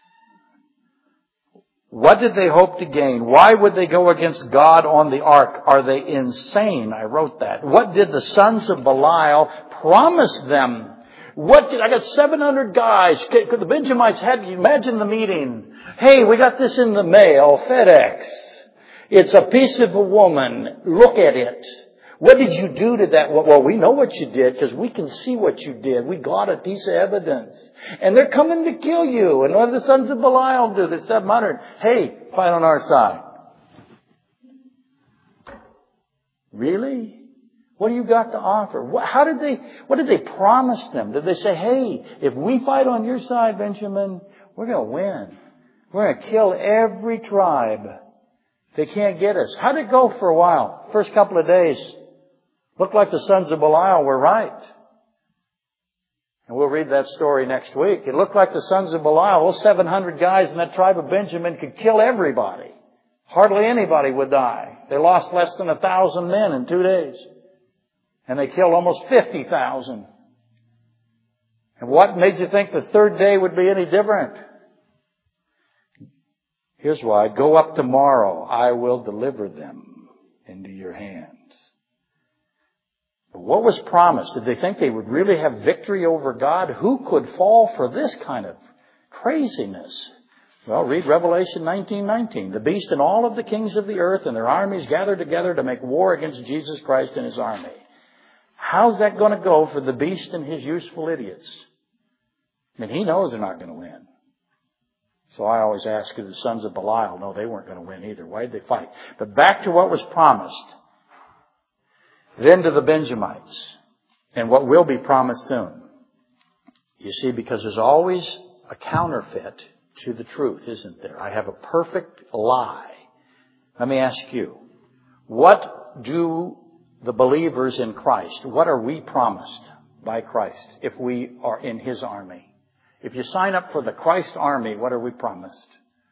What did they hope to gain? Why would they go against God on the ark? Are they insane? I wrote that. What did the sons of Belial promise them? I got 700 guys. The Benjamites had, imagine the meeting. Hey, we got this in the mail, FedEx. It's a piece of a woman. Look at it. What did you do to that? Well, we know what you did because we can see what you did. We got a piece of evidence. And they're coming to kill you. And what did the sons of Belial do? The 700. Hey, fight on our side. Really? What do you got to offer? What did they promise them? Did they say, hey, if we fight on your side, Benjamin, we're going to win. We're going to kill every tribe. They can't get us. How did it go for a while? First couple of days. Looked like the sons of Belial were right. And we'll read that story next week. It looked like the sons of Belial, those 700 guys in that tribe of Benjamin could kill everybody. Hardly anybody would die. They lost less than 1,000 men in 2 days. And they killed almost 50,000. And what made you think the third day would be any different? Here's why. Go up tomorrow. I will deliver them into your hands. But what was promised? Did they think they would really have victory over God? Who could fall for this kind of craziness? Well, read Revelation 19:19. The beast and all of the kings of the earth and their armies gathered together to make war against Jesus Christ and His army. How's that going to go for the beast and his useful idiots? I mean, he knows they're not going to win. So I always ask the sons of Belial, no, they weren't going to win either. Why did they fight? But back to what was promised. Then to the Benjamites. And what will be promised soon. You see, because there's always a counterfeit to the truth, isn't there? I have a perfect lie. Let me ask you, what do the believers in Christ, what are we promised by Christ if we are in His army? If you sign up for the Christ army, what are we promised?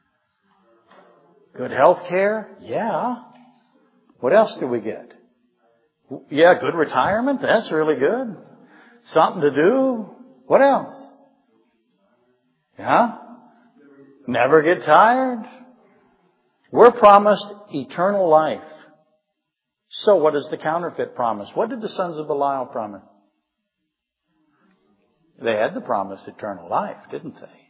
Good health care? Yeah. What else do we get? Yeah, good retirement? That's really good. Something to do? What else? Yeah? Never get tired? We're promised eternal life. So what does the counterfeit promise? What did the sons of Belial promise? They had the promise eternal life, didn't they?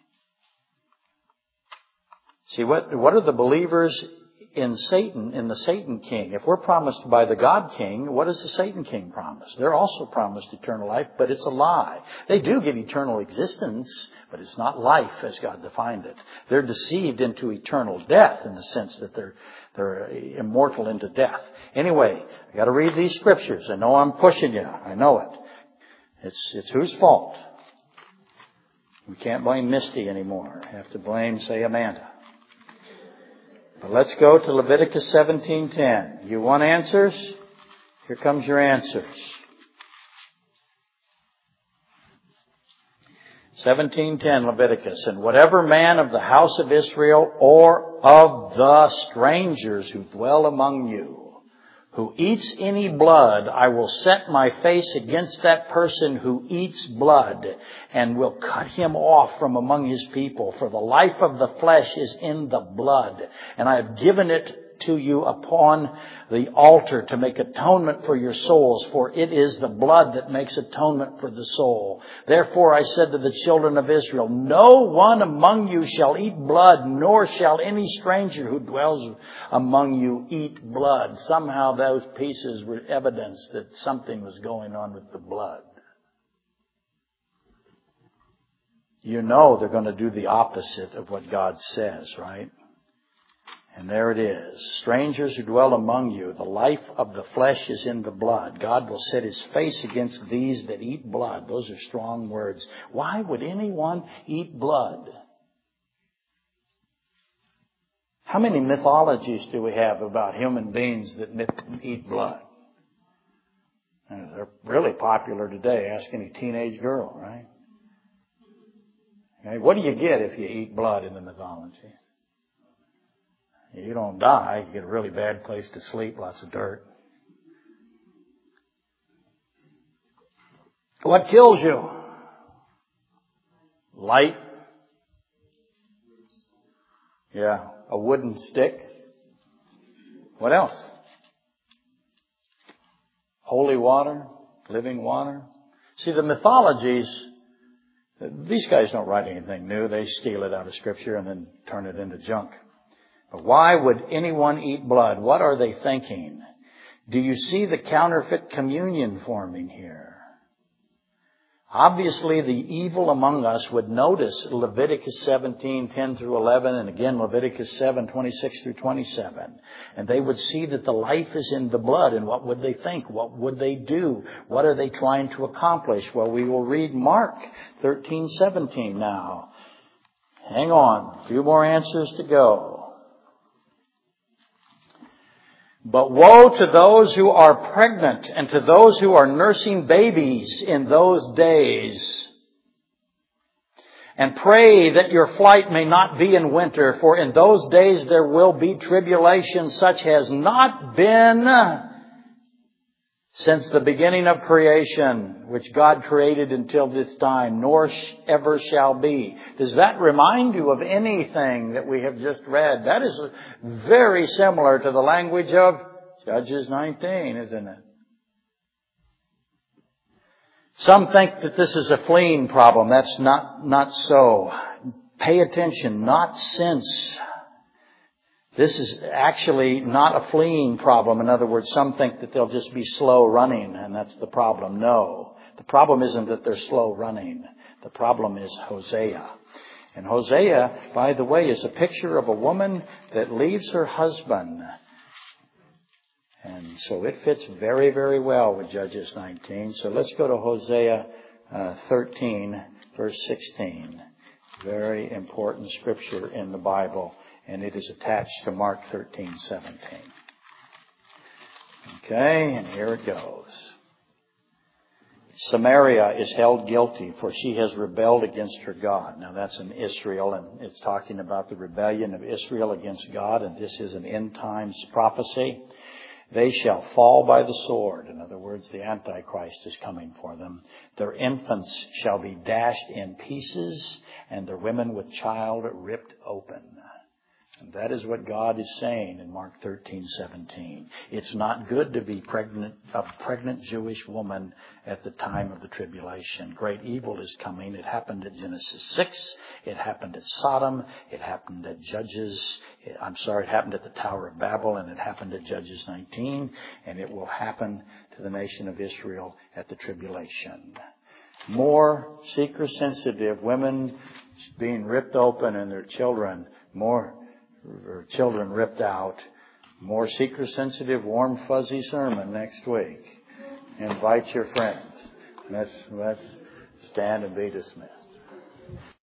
See, what are the believers in Satan, in the Satan king? If we're promised by the God king, what does the Satan king promise? They're also promised eternal life, but it's a lie. They do get eternal existence, but it's not life as God defined it. They're deceived into eternal death in the sense that they're immortal into death. Anyway, I got to read these scriptures. I know I'm pushing you. I know it. It's whose fault? We can't blame Misty anymore. We have to blame, say, Amanda. But let's go to Leviticus 17:10. You want answers? Here comes your answers. 17:10 Leviticus. And whatever man of the house of Israel or of the strangers who dwell among you, who eats any blood, I will set my face against that person who eats blood, and will cut him off from among his people. For the life of the flesh is in the blood, and I have given it to you upon the altar to make atonement for your souls, for it is the blood that makes atonement for the soul. Therefore I said to the children of Israel, no one among you shall eat blood, nor shall any stranger who dwells among you eat blood. Somehow those pieces were evidence that something was going on with the blood. You know they're going to do the opposite of what God says, right? And there it is. Strangers who dwell among you, the life of the flesh is in the blood. God will set his face against these that eat blood. Those are strong words. Why would anyone eat blood? How many mythologies do we have about human beings that eat blood? They're really popular today. Ask any teenage girl, right? Okay, what do you get if you eat blood in the mythology? You don't die. You get a really bad place to sleep, lots of dirt. What kills you? Light. Yeah, a wooden stick. What else? Holy water, living water. See, the mythologies, these guys don't write anything new. They steal it out of Scripture and then turn it into junk. But why would anyone eat blood? What are they thinking? Do you see the counterfeit communion forming here? Obviously, the evil among us would notice Leviticus 17:10 through 11, and again Leviticus 7:26 through 27. And they would see that the life is in the blood. And what would they think? What would they do? What are they trying to accomplish? Well, we will read Mark 13:17 now. Hang on. A few more answers to go. But woe to those who are pregnant and to those who are nursing babies in those days. And pray that your flight may not be in winter, for in those days there will be tribulation such has not been since the beginning of creation, which God created until this time, nor ever shall be. Does that remind you of anything that we have just read? That is very similar to the language of Judges 19, isn't it? Some think that this is a fleeing problem. That's not so. Pay attention, not since. This is actually not a fleeing problem. In other words, some think that they'll just be slow running, and that's the problem. No. The problem isn't that they're slow running. The problem is Hosea. And Hosea, by the way, is a picture of a woman that leaves her husband. And so it fits very, very well with Judges 19. So let's go to Hosea 13, verse 16. Very important scripture in the Bible. And it is attached to Mark 13:17. Okay, and here it goes. Samaria is held guilty, for she has rebelled against her God. Now that's in Israel, and it's talking about the rebellion of Israel against God, and this is an end times prophecy. They shall fall by the sword. In other words, the Antichrist is coming for them. Their infants shall be dashed in pieces, and their women with child ripped open. And that is what God is saying in Mark 13:17. It's not good to be a pregnant Jewish woman at the time of the tribulation. Great evil is coming. It happened at Genesis 6. It happened at Sodom. It happened at it happened at the Tower of Babel, and it happened at Judges 19. And it will happen to the nation of Israel at the tribulation. More seeker-sensitive women being ripped open and their children ripped out. More seeker-sensitive, warm, fuzzy sermon next week. Invite your friends. Let's stand and be dismissed.